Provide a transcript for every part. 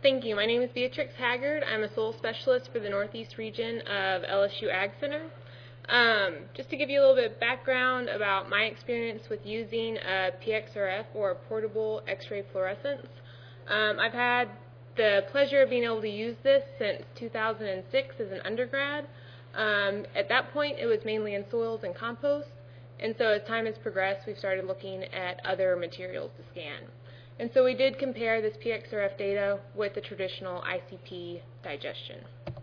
Thank you. My name is Beatrix Haggard. I'm a soil specialist for the Northeast region of LSU Ag Center. Just to give you a little bit of background about my experience with using a PXRF, or a portable X-ray fluorescence. I've had the pleasure of being able to use this since 2006 as an undergrad. At that point, it was mainly in soils and compost, and so as time has progressed, we've started looking at other materials to scan. And so we did compare this PXRF data with the traditional ICP digestion.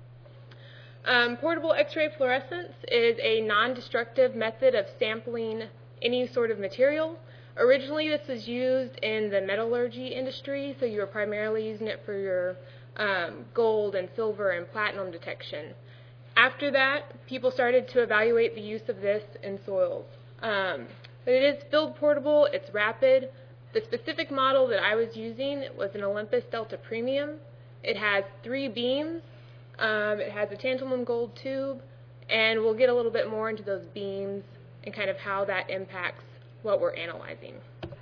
Portable X-ray fluorescence is a non-destructive method of sampling any sort of material. Originally, this was used in the metallurgy industry, so you were primarily using it for your gold and silver and platinum detection. After that, people started to evaluate the use of this in soils. But it is field portable, it's rapid. The specific model that I was using was an Olympus Delta Premium. It has 3 beams, it has a tantalum gold tube, and we'll get a little bit more into those beams and kind of how that impacts what we're analyzing.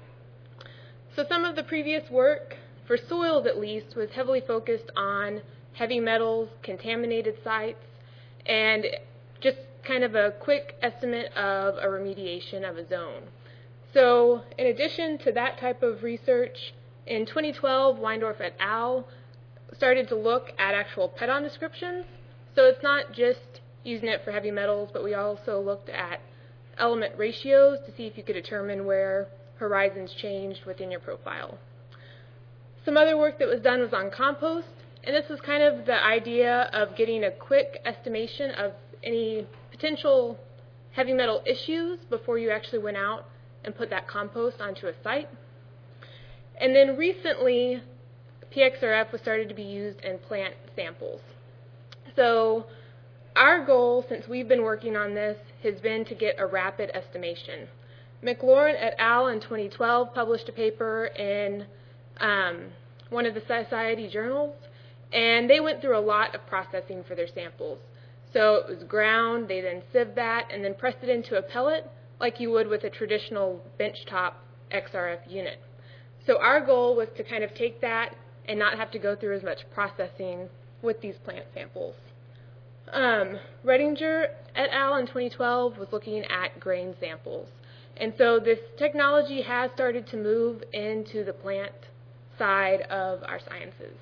So some of the previous work, for soils at least, was heavily focused on heavy metals, contaminated sites, and just kind of a quick estimate of a remediation of a zone. So in addition to that type of research, in 2012, Weindorf et al. Started to look at actual PEDON descriptions. So it's not just using it for heavy metals, but we also looked at element ratios to see if you could determine where horizons changed within your profile. Some other work that was done was on compost, and this was kind of the idea of getting a quick estimation of any potential heavy metal issues before you actually went out and put that compost onto a site. And then recently, PXRF was started to be used in plant samples. So our goal, since we've been working on this, has been to get a rapid estimation. McLaurin et al. In 2012 published a paper in one of the society journals, and they went through a lot of processing for their samples. So it was ground, they then sieved that, and then pressed it into a pellet like you would with a traditional benchtop XRF unit. So our goal was to kind of take that and not have to go through as much processing with these plant samples. Redinger et al. In 2012 was looking at grain samples. And so this technology has started to move into the plant side of our sciences.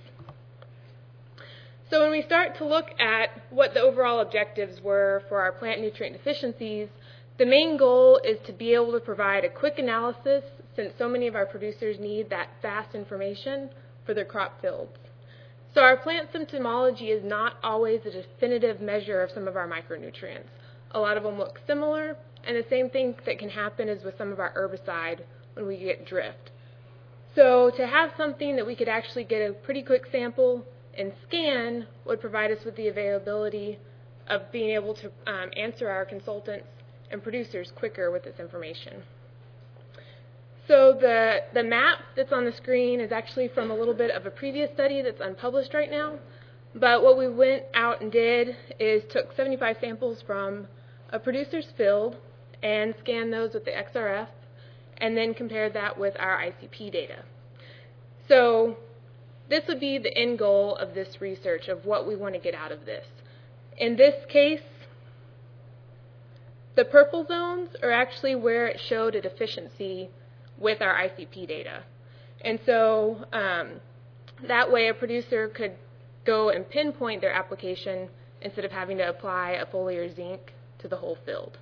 So when we start to look at what the overall objectives were for our plant nutrient deficiencies, the main goal is to be able to provide a quick analysis, since so many of our producers need that fast information for their crop fields. So our plant symptomology is not always a definitive measure of some of our micronutrients. A lot of them look similar, and the same thing that can happen is with some of our herbicide when we get drift. So to have something that we could actually get a pretty quick sample and scan would provide us with the availability of being able to answer our consultants and producers quicker with this information. So the map that's on the screen is actually from a little bit of a previous study that's unpublished right now. But what we went out and did is took 75 samples from a producer's field and scanned those with the XRF, and then compared that with our ICP data. So this would be the end goal of this research, of what we want to get out of this. In this case, the purple zones are actually where it showed a deficiency with our ICP data. And so that way a producer could go and pinpoint their application instead of having to apply a foliar zinc to the whole field.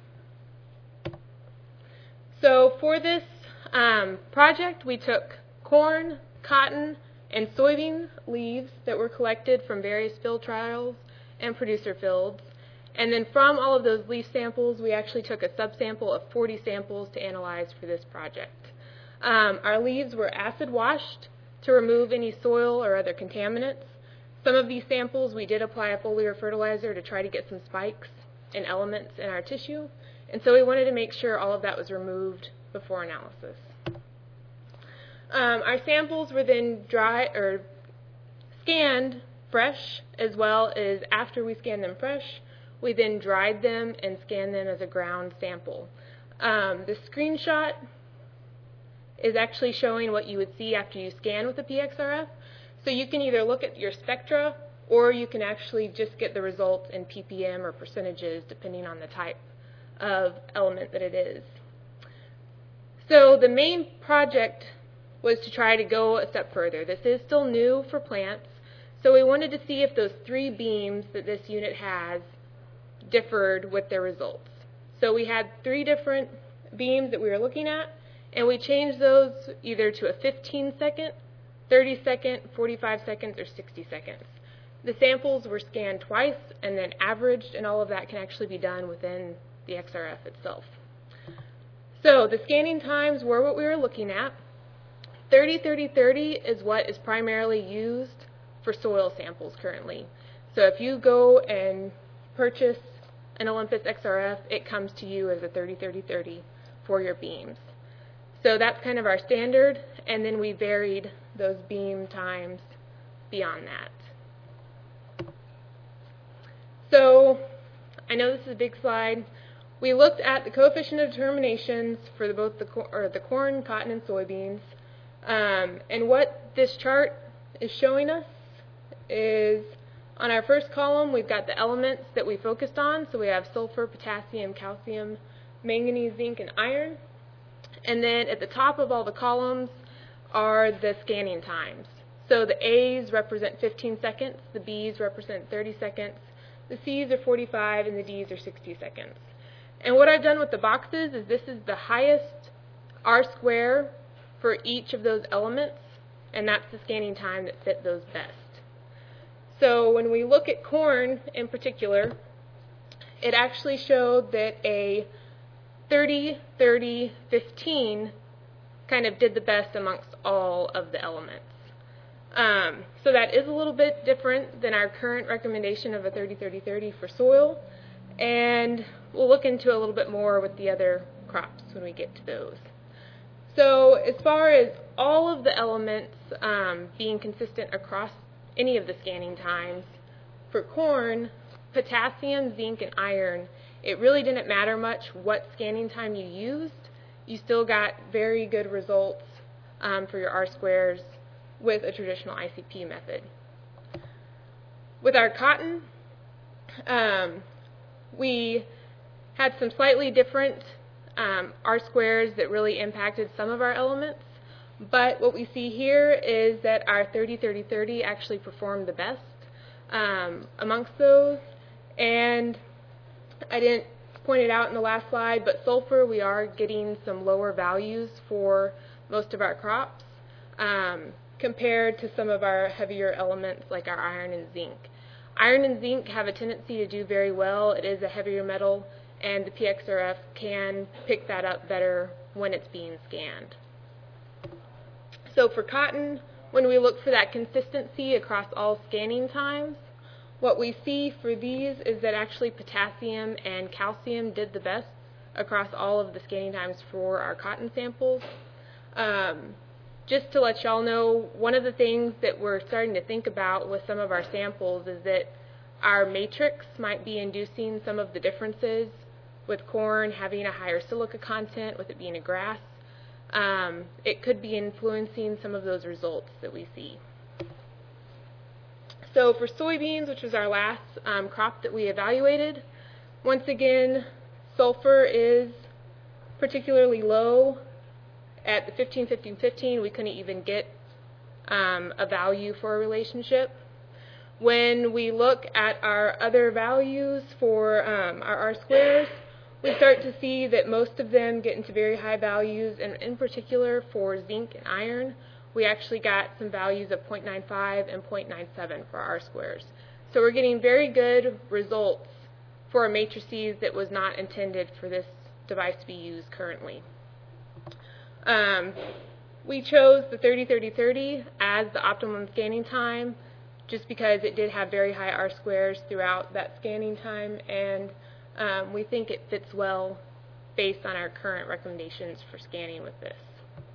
So for this project, we took corn, cotton, and soybean leaves that were collected from various field trials and producer fields. And then from all of those leaf samples, we actually took a subsample of 40 samples to analyze for this project. Our leaves were acid washed to remove any soil or other contaminants. Some of these samples we did apply a foliar fertilizer to try to get some spikes and elements in our tissue. And so we wanted to make sure all of that was removed before analysis. Our samples were then scanned fresh, as well as after we scanned them fresh, we then dried them and scanned them as a ground sample. The screenshot is actually showing what you would see after you scan with the PXRF. So you can either look at your spectra, or you can actually just get the results in ppm or percentages, depending on the type of element that it is. So the main project was to try to go a step further. This is still new for plants, so we wanted to see if those 3 beams that this unit has differed with their results. So we had 3 different beams that we were looking at, and we changed those either to a 15-second, 30-second, 45 seconds, or 60 seconds. The samples were scanned twice and then averaged, and all of that can actually be done within the XRF itself. So the scanning times were what we were looking at. 30-30-30 is what is primarily used for soil samples currently. So if you go and purchase an Olympus XRF, it comes to you as a 30-30-30 for your beams. So that's kind of our standard, and then we varied those beam times beyond that. So I know this is a big slide. We looked at the coefficient of determinations for both the corn, cotton, and soybeans. And what this chart is showing us is on our first column, we've got the elements that we focused on. So we have sulfur, potassium, calcium, manganese, zinc, and iron. And then at the top of all the columns are the scanning times. So the A's represent 15 seconds, the B's represent 30 seconds, the C's are 45, and the D's are 60 seconds. And what I've done with the boxes is this is the highest R square for each of those elements, and that's the scanning time that fit those best. So when we look at corn in particular, it actually showed that a 30-30-15 kind of did the best amongst all of the elements. So that is a little bit different than our current recommendation of a 30-30-30 for soil, and we'll look into a little bit more with the other crops when we get to those. So as far as all of the elements being consistent across any of the scanning times, for corn, potassium, zinc, and iron, it really didn't matter much what scanning time you used. You still got very good results for your R-squares with a traditional ICP method. With our cotton, we had some slightly different R-squares that really impacted some of our elements, but what we see here is that our 30-30-30 actually performed the best amongst those. And I didn't point it out in the last slide, but sulfur, we are getting some lower values for most of our crops compared to some of our heavier elements like our iron and zinc. Iron and zinc have a tendency to do very well. It is a heavier metal, and the PXRF can pick that up better when it's being scanned. So for cotton, when we look for that consistency across all scanning times, what we see for these is that actually potassium and calcium did the best across all of the scanning times for our cotton samples. Just to let y'all know, one of the things that we're starting to think about with some of our samples is that our matrix might be inducing some of the differences with corn having a higher silica content, with it being a grass. It could be influencing some of those results that we see. So for soybeans, which was our last crop that we evaluated, once again, sulfur is particularly low. At the 15-15-15, we couldn't even get a value for a relationship. When we look at our other values for our R-squares, we start to see that most of them get into very high values, and in particular for zinc and iron, we actually got some values of 0.95 and 0.97 for R-squares. So we're getting very good results for matrices that was not intended for this device to be used currently. We chose the 30-30-30 as the optimum scanning time just because it did have very high R-squares throughout that scanning time, and we think it fits well based on our current recommendations for scanning with this.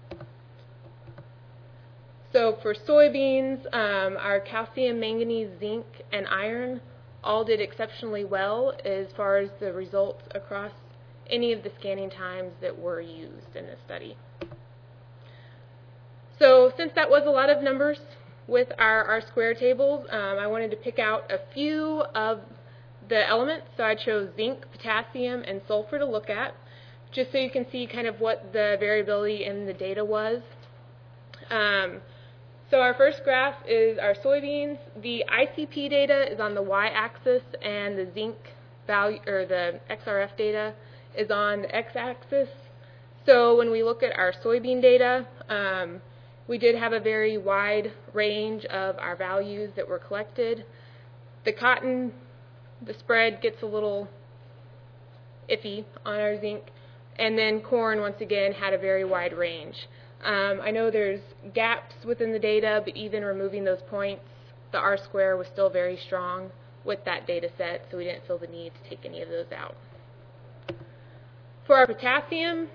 So for soybeans, our calcium, manganese, zinc, and iron all did exceptionally well as far as the results across any of the scanning times that were used in this study. So since that was a lot of numbers, with our R-square tables, I wanted to pick out a few of the elements. So I chose zinc, potassium, and sulfur to look at, just so you can see kind of what the variability in the data was. So our first graph is our soybeans. The ICP data is on the y-axis, and the zinc value, or the XRF data, is on the x-axis. So when we look at our soybean data, we did have a very wide range of our values that were collected. The cotton, the spread gets a little iffy on our zinc, and then corn, once again, had a very wide range. I know there's gaps within the data, but even removing those points, the R-square was still very strong with that data set, so we didn't feel the need to take any of those out. For our potassium,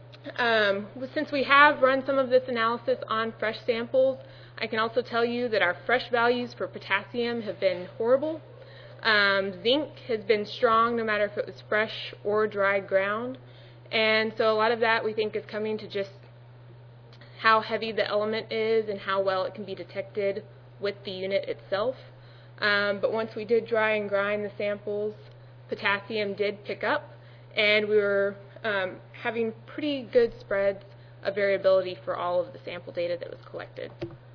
since we have run some of this analysis on fresh samples, I can also tell you that our fresh values for potassium have been horrible. Zinc has been strong no matter if it was fresh or dried ground, and so a lot of that we think is coming to just how heavy the element is and how well it can be detected with the unit itself. But once we did dry and grind the samples, potassium did pick up, and we were having pretty good spreads of variability for all of the sample data that was collected.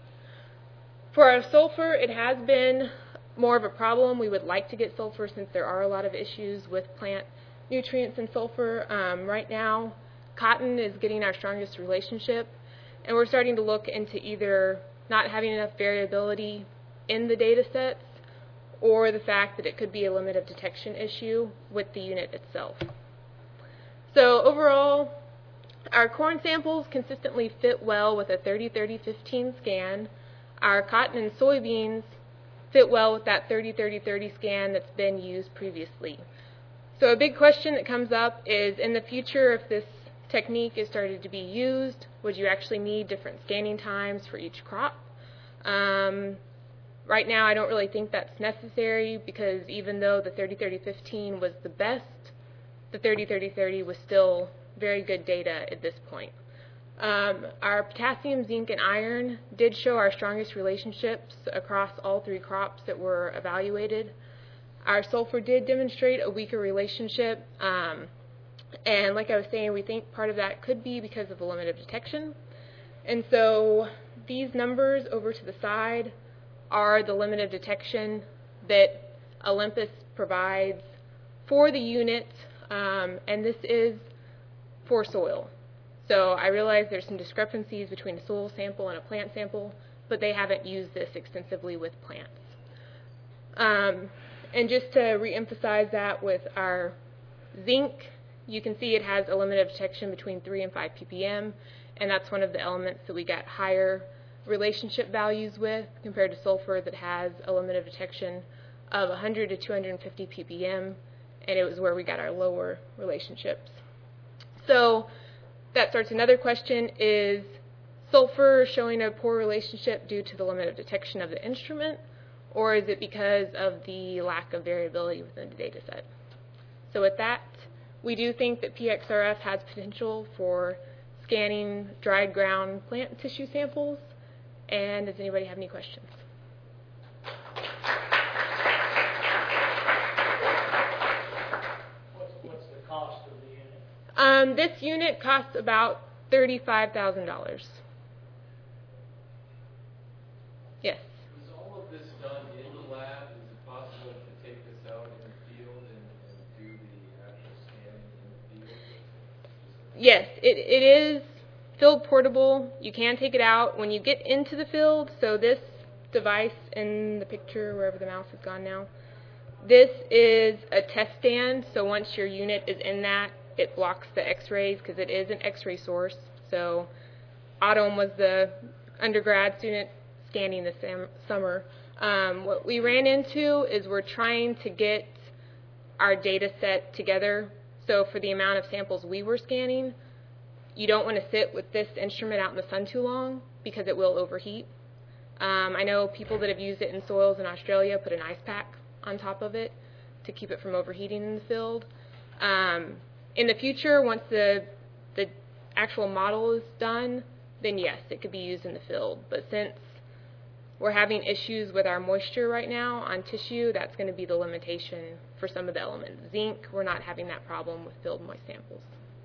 For our sulfur, it has been more of a problem. We would like to get sulfur since there are a lot of issues with plant nutrients and sulfur. Right now, cotton is getting our strongest relationship, and we're starting to look into either not having enough variability in the data sets or the fact that it could be a limit of detection issue with the unit itself. So overall, our corn samples consistently fit well with a 30-30-15 scan. Our cotton and soybeans fit well with that 30-30-30 scan that's been used previously. So a big question that comes up is, in the future, if this technique is started to be used, would you actually need different scanning times for each crop? Right now, I don't really think that's necessary, because even though the 30-30-15 was the best, the 30-30-30 was still very good data at this point. Our potassium, zinc, and iron did show our strongest relationships across all three crops that were evaluated. Our sulfur did demonstrate a weaker relationship, and like I was saying, we think part of that could be because of the limit of detection. And so these numbers over to the side are the limit of detection that Olympus provides for the unit, and this is for soil. So I realize there's some discrepancies between a soil sample and a plant sample, but they haven't used this extensively with plants. And just to reemphasize that, with our zinc, you can see it has a limit of detection between 3 and 5 ppm, and that's one of the elements that we got higher relationship values with compared to sulfur that has a limit of detection of 100 to 250 ppm, and it was where we got our lower relationships. So that starts another question: is sulfur showing a poor relationship due to the limit of detection of the instrument, or is it because of the lack of variability within the data set? So with that, we do think that PXRF has potential for scanning dried ground plant tissue samples. And does anybody have any questions? What's the cost of the unit? This unit costs about $35,000. Yes. Is all of this done in the lab? Is it possible to take this out in the field and do the actual scanning in the field? Yes, it is field portable. You can take it out when you get into the field. So this device in the picture, wherever the mouse has gone now, this is a test stand. So once your unit is in that, it blocks the x-rays because it is an x-ray source. So Autumn was the undergrad student scanning this summer. What we ran into is we're trying to get our data set together. So for the amount of samples we were scanning, you don't want to sit with this instrument out in the sun too long because it will overheat. I know people that have used it in soils in Australia put an ice pack on top of it to keep it from overheating in the field. In the future, once the actual model is done, then yes, it could be used in the field. But since we're having issues with our moisture right now on tissue. That's going to be the limitation for some of the elements. Zinc, we're not having that problem with field moist samples.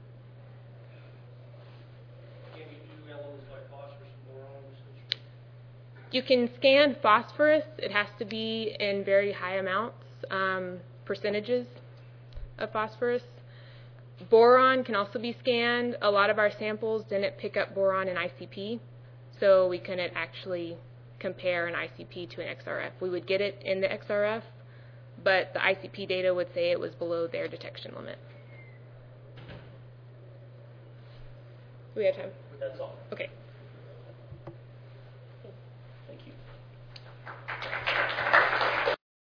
Can you do elements like phosphorus and boron? You can scan phosphorus. It has to be in very high amounts, percentages of phosphorus. Boron can also be scanned. A lot of our samples didn't pick up boron in ICP, so we couldn't actually compare an ICP to an XRF. We would get it in the XRF, but the ICP data would say it was below their detection limit. Do we have time? That's all. Okay.